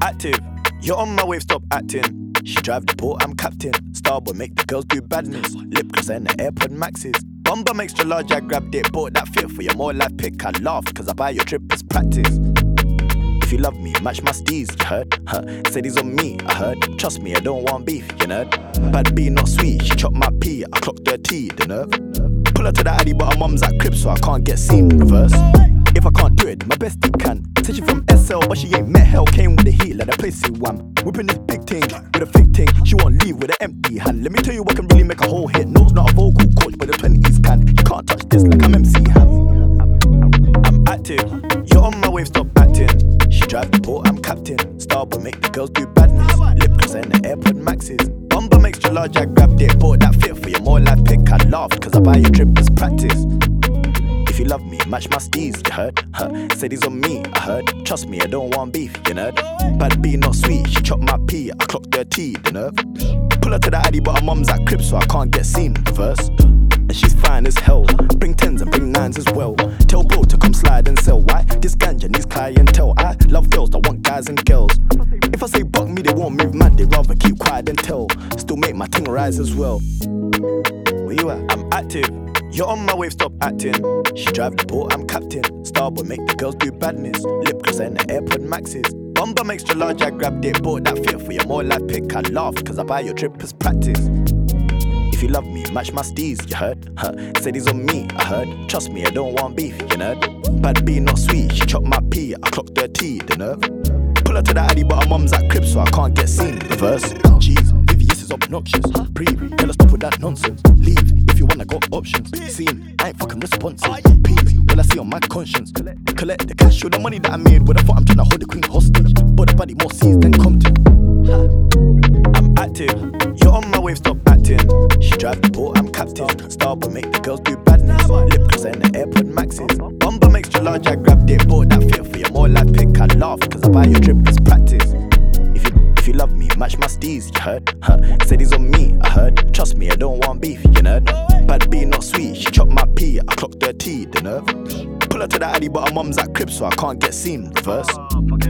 Active, you're on my wave, stop acting. She drive the boat, I'm captain. Starboy make the girls do badness. Lip gloss and the AirPod Maxes. Bumba extra large, I grabbed it. Bought that fit for your more life pick. I laughed cause I buy your trip as practice. If you love me, match my steez, you heard? Said he's on me, I heard. Trust me, I don't want beef, you nerd. Bad B, not sweet, she chopped my pee. I clocked her tea, the nerve. Pull her to the addy, but her mum's at crib, so I can't get seen. Reverse. If I can't do it, my bestie can. Said she from SL, but she ain't met hell. Came with the heat like the place see wham. Whipping this big thing with a fake thing. She won't leave with an empty hand. Let me tell you what can really make a whole hit. No, it's not a vocal coach, but the 20s can. You can't touch this like I'm MC Ham. I'm active, you're on my wave, stop acting. She drive the boat, I'm captain. Starboy make the girls do badness. Lip gloss and the AirPod Maxes. Bumba extra large, I grabbed it. Bought that fit for your more life pick. I laughed cause I buy your trip as practice. If you love me, match my steez, you heard? Said he's on me, I heard. Trust me, I don't want beef, you nerd. Bad B, not sweet, she chopped my pee. I clocked her tea, the nerve. Pull her to the addy, but her mum's at crib, so I can't get seen first. And she's fine as hell. Bring 10s and bring 9s as well. Tell bro to come slide and sell. Why? This ganja needs clientele. I love girls that want guys and girls. If I say buck me, they won't move mad. They rather keep quiet than tell. Still make my ting rise as well. Where you at? I'm active. You're on my wave, stop acting. She drive the boat, I'm captain. Starboy make the girls do badness. Lip gloss and the AirPod Maxes. Bumba extra large, I grabbed it. Bought that fit for your more life pick. I laughed cause I buy your trip as practice. If you love me, match my steez, you heard? Said he's on me, I heard. Trust me, I don't want beef, you nerd. Bad B, not sweet, she chopped my pee. I clocked her tea, the nerve. Pull her to the addy, but her mum's at crib, so I can't get seen. Reverse. Jeez, VVS is obnoxious. Breathe, tell her stop with that nonsense. Leave, if you wanna got options. Seen, I ain't fucking responsive. Peace, all I see on my conscience. Collect the cash or the money that I made. With the thought I'm trying to hold the queen hostage. But the body more seas than Compton. I'm active, you're on my wave, stop acting. She drive the boat, I'm captain. Starboy make the girls do badness. Lip gloss and the AirPod Maxes. Bumba extra large, I grabbed it. Bought that fit for your more life pick. I laughed cause I buy your trip as practice. If you love me, match my steez, you heard? Said he's on me, I heard. Trust me, I don't want beef, you nerd. Bad B, not sweet, she chopped my pee. I clocked her tea, the nerve. Pull her to the addy, but her mum's at crib, so I can't get seen. Reverse.